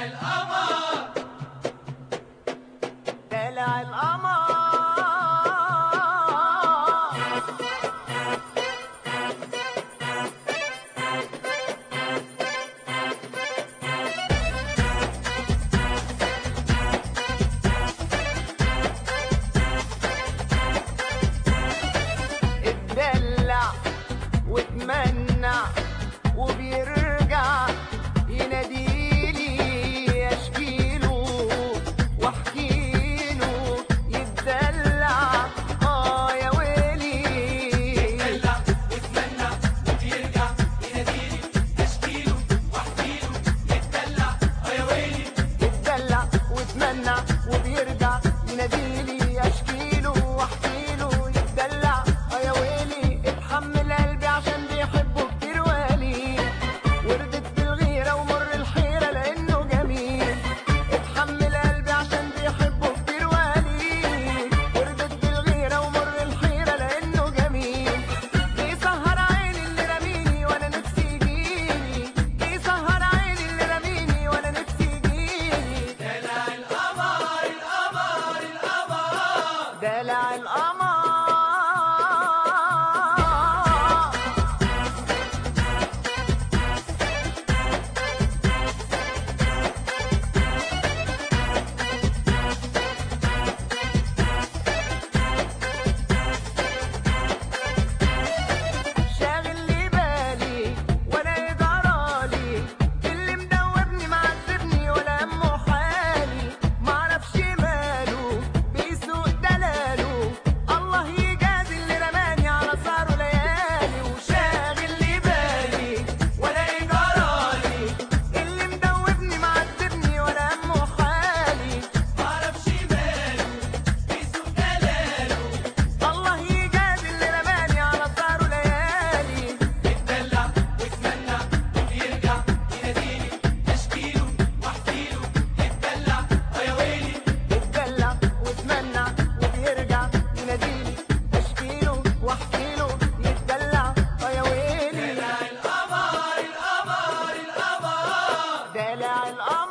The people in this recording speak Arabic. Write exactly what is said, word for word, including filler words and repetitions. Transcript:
القمر دلع القمر اتدلع واتمنع وبيرجع يناديلي اشكيله واحكيله يتدلع اه يا ويلي. يتدلع ويتمنى وبيرجع يناديلي اشكيله واحكيله يتدلع اه يا ويلي. يتدلع ويتمنى وبيرجع يناديلي اشكيله واحكيله يتدلع اه يا ويلي. اتحمل قلبي عشان بيحبه كتير والي وردت بالغيرة ومر الحيرة لأنه جميل. اتحمل قلبي عشان بيحبه كتير والي وردت بالغيرة ومر الحيرة لأنه جميل. بيسهر عيني اللي رميني وأنا نفسي يجيلي بيسهر عيني اللي رميني وأنا نفسي يجيلي. دلع القمر القمر القمر دلع القمر شاغل لي بالي وانا يجرالي اللي مدوبني معذبني ولا همه حالي. معرفش ماله بيسوق دلاله الله يجازي اللي رماني على صاره ليالي. وشاغل لي بالي ولا يجرالي اللي مدوبني معذبني ولا همه حالي. معرفش ماله بيسوق دلاله الله يجازي اللي رماني على صاره ليالي. يتدلع ويتمنى وبيرجع يناديلي اشكيله واحكيله يتدلع اه يا ويلي. يتدلع ويتمنى وبيرجع يناديلي اشكيله واحكيله يتدلع اه يا ويلي. دلع القمر القمر القمر دلع القمر